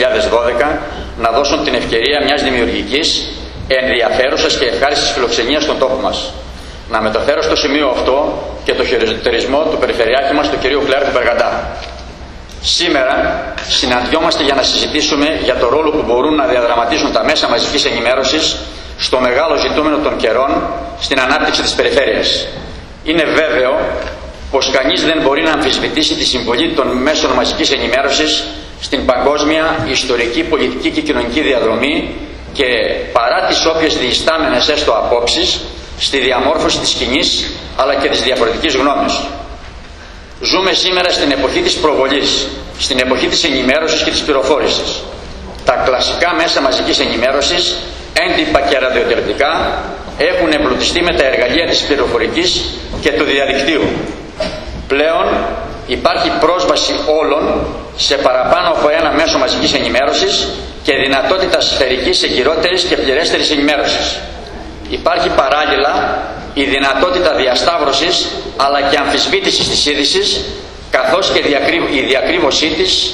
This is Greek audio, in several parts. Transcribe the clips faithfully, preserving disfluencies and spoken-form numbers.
χιλιάδες δώδεκα να δώσουν την ευκαιρία μιας δημιουργικής, ενδιαφέρουσας και ευχάριστης φιλοξενίας στον τόπο μας. Να μεταφέρω στο σημείο αυτό και το χειροτερισμό του Περιφερειάρχη μας, του κ. Κλέρκου Περγαντά. Σήμερα συναντιόμαστε για να συζητήσουμε για το ρόλο που μπορούν να διαδραματίσουν τα μέσα μαζικής ενημέρωσης στο μεγάλο ζητούμενο των καιρών στην ανάπτυξη της περιφέρειας. Είναι βέβαιο πως κανείς δεν μπορεί να αμφισβητήσει τη συμβολή των μέσων μαζικής ενημέρωσης στην παγκόσμια ιστορική, πολιτική και κοινωνική διαδρομή και παρά τις όποιες διιστάμενες έστω απόψεις στη διαμόρφωση της κοινής αλλά και της διαφορετικής γνώμης. Ζούμε σήμερα στην εποχή της προβολής, στην εποχή της ενημέρωσης και της πληροφόρησης. Τα κλασικά μέσα μαζικής ενημέρωσης, έντυπα και ραδιοτηλεοπτικά, έχουν εμπλουτιστεί με τα εργαλεία της πληροφορικής και του διαδικτύου. Πλέον υπάρχει πρόσβαση όλων σε παραπάνω από ένα μέσο μαζικής ενημέρωσης και δυνατότητα σφαιρικής, εγκυρότερης και πληρέστερης ενημέρωσης. Υπάρχει παράλληλα η δυνατότητα διασταύρωσης αλλά και αμφισβήτησης της είδησης, καθώς και η διακρύβωσή της,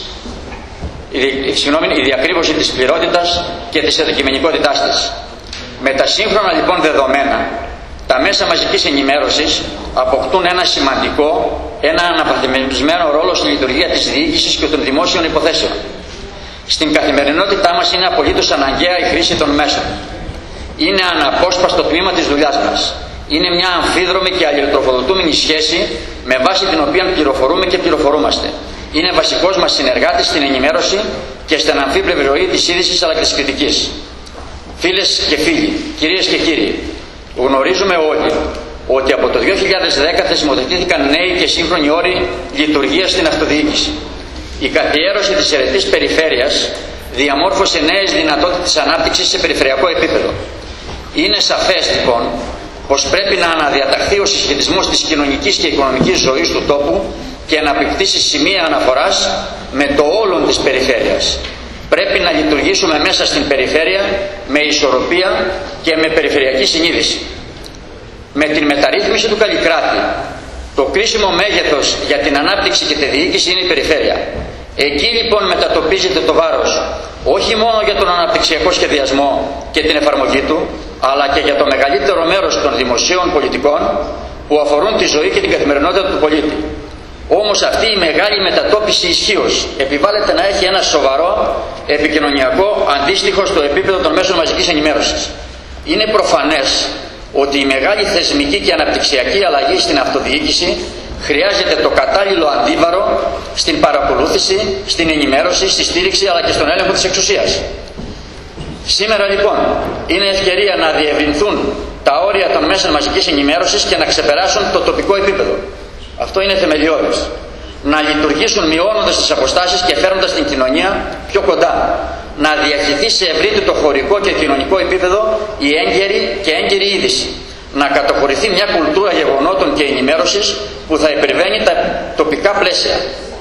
η, συγγνώμη, η διακρύβωση της πληρότητας και της αντικειμενικότητάς της. Με τα σύγχρονα λοιπόν δεδομένα, τα μέσα μαζικής ενημέρωσης αποκτούν ένα σημαντικό, ένα αναβαθμισμένο ρόλο στη λειτουργία της διοίκησης και των δημόσιων υποθέσεων. Στην καθημερινότητά μας είναι απολύτως αναγκαία η χρήση των μέσων. Είναι αναπόσπαστο τμήμα της δουλειάς μας. Είναι μια αμφίδρομη και αλληλοτροφοδοτούμενη σχέση με βάση την οποία πληροφορούμε και πληροφορούμαστε. Είναι βασικός μας συνεργάτης στην ενημέρωση και στην αμφίπλευρη ροή της είδησης αλλά και της κριτικής. Φίλες και φίλοι, κυρίες και κύριοι, γνωρίζουμε όλοι ότι από το δύο χιλιάδες δέκα θεσμοθετήθηκαν νέοι και σύγχρονοι όροι λειτουργίας στην αυτοδιοίκηση. Η καθιέρωση της αιρετής περιφέρειας διαμόρφωσε νέες δυνατότητες ανάπτυξης σε περιφερειακό επίπεδο. Είναι σαφές λοιπόν πως πρέπει να αναδιαταχθεί ο συσχετισμός της κοινωνικής και οικονομικής ζωής του τόπου και να αποκτήσει σημεία αναφοράς με το όλον της περιφέρειας. Πρέπει να λειτουργήσουμε μέσα στην περιφέρεια με ισορροπία και με περιφερειακή συνείδηση. Με την μεταρρύθμιση του Καλλικράτη, το κρίσιμο μέγεθος για την ανάπτυξη και τη διοίκηση είναι η περιφέρεια. Εκεί λοιπόν μετατοπίζεται το βάρος, όχι μόνο για τον αναπτυξιακό σχεδιασμό και την εφαρμογή του, αλλά και για το μεγαλύτερο μέρος των δημοσίων πολιτικών που αφορούν τη ζωή και την καθημερινότητα του πολίτη. Όμως αυτή η μεγάλη μετατόπιση ισχύως επιβάλλεται να έχει ένα σοβαρό επικοινωνιακό αντίστοιχο στο επίπεδο των μέσων μαζικής ενημέρωσης. Είναι προφανές ότι η μεγάλη θεσμική και αναπτυξιακή αλλαγή στην αυτοδιοίκηση χρειάζεται το κατάλληλο αντίβαρο στην παρακολούθηση, στην ενημέρωση, στη στήριξη αλλά και στον έλεγχο της εξουσίας. Σήμερα λοιπόν είναι ευκαιρία να διευρυνθούν τα όρια των μέσων μαζικής ενημέρωσης και να ξεπεράσουν το τοπικό επίπεδο. Αυτό είναι θεμελιώδες. Να λειτουργήσουν μειώνοντας τις αποστάσεις και φέρνοντας την κοινωνία πιο κοντά. Να διαχυθεί σε ευρύτερο χωρικό και κοινωνικό επίπεδο η έγκαιρη και έγκαιρη είδηση. Να κατοχωρηθεί μια κουλτούρα γεγονότων και ενημέρωσης που θα υπερβαίνει τα τοπικά πλαίσια.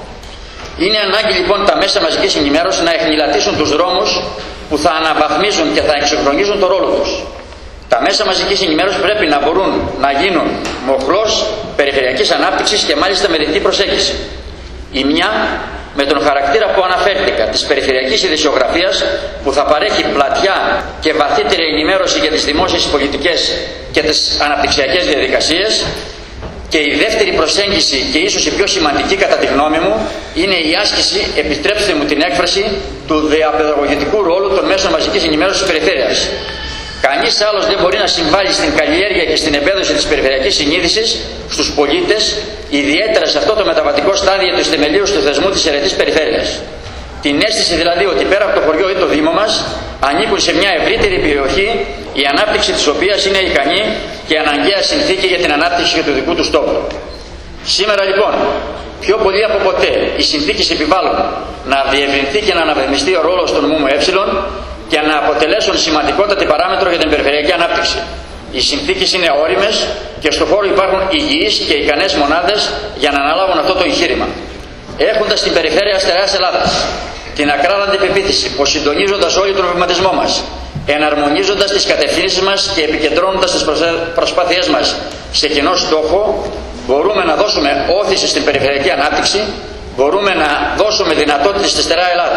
Είναι ανάγκη λοιπόν τα μέσα μαζικής ενημέρωσης να εχνηλατήσουν τους δρόμους που θα αναβαθμίζουν και θα εξυγχρονίζουν το ρόλο τους. Τα μέσα μαζικής ενημέρωσης πρέπει να μπορούν να γίνουν μοχλός περιφερειακής ανάπτυξης και μάλιστα με διτή προσέγγιση. Η μια με τον χαρακτήρα που αναφέρθηκα της περιφερειακής ειδησιογραφίας που θα παρέχει πλατιά και βαθύτερη ενημέρωση για τις δημόσιες πολιτικές και τις αναπτυξιακές διαδικασίες, και η δεύτερη προσέγγιση και ίσως η πιο σημαντική κατά τη γνώμη μου είναι η άσκηση, επιτρέψτε μου την έκφραση, του διαπαιδαγωγητικού ρόλου των μέσων μαζικής ενημέρωσης της περιφέρειας. Κανείς άλλος δεν μπορεί να συμβάλλει στην καλλιέργεια και στην επέδοση της περιφερειακής συνείδησης στους πολίτες, ιδιαίτερα σε αυτό το μεταβατικό στάδιο της θεμελίωσης του θεσμού της αιρετής περιφέρειας. Την αίσθηση δηλαδή ότι πέρα από το χωριό ή το Δήμο μας ανήκουν σε μια ευρύτερη περιοχή, η ανάπτυξη της οποίας είναι ικανή και αναγκαία συνθήκη για την ανάπτυξη του δικού του τόπου. Σήμερα λοιπόν, πιο πολύ από ποτέ, οι συνθήκες επιβάλλουν να διευρυνθεί και να αναβαθμιστεί ο ρόλος των ΜΜΕ και να αποτελέσουν σημαντικότατη παράμετρο για την περιφερειακή ανάπτυξη. Οι συνθήκες είναι όριμες και στο χώρο υπάρχουν υγιείς και ικανές μονάδες για να αναλάβουν αυτό το εγχείρημα. Έχοντας την περιφέρεια στερεάς Ελλάδας την ακράδαντη πεποίθηση πως συντονίζοντας όλο τον βηματισμό μας, εναρμονίζοντας τις κατευθύνσεις μας και επικεντρώνοντας τις προσπάθειές μας σε κοινό στόχο, μπορούμε να δώσουμε όθηση στην περιφερειακή ανάπτυξη, μπορούμε να δώσουμε δυνατότητες στη στερεά Ελλάδα.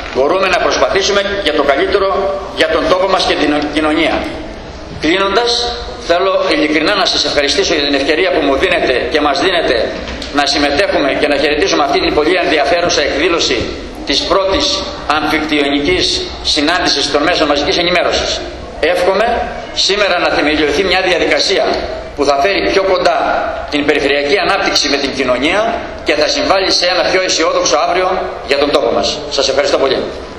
μπορούμε να προσπαθήσουμε για το καλύτερο για τον τόπο μας και την κοινωνία. Κλείνοντας, θέλω ειλικρινά να σας ευχαριστήσω για την ευκαιρία που μου δίνετε και μας δίνετε να συμμετέχουμε και να χαιρετήσουμε αυτή την πολύ ενδιαφέρουσα εκδήλωση της πρώτης αμφικτιονικής συνάντησης των μέσων μαζικής ενημέρωσης. Εύχομαι σήμερα να θεμελιωθεί μια διαδικασία που θα φέρει πιο κοντά την περιφερειακή ανάπτυξη με την κοινωνία και θα συμβάλλει σε ένα πιο αισιόδοξο αύριο για τον τόπο μας. Σας ευχαριστώ πολύ.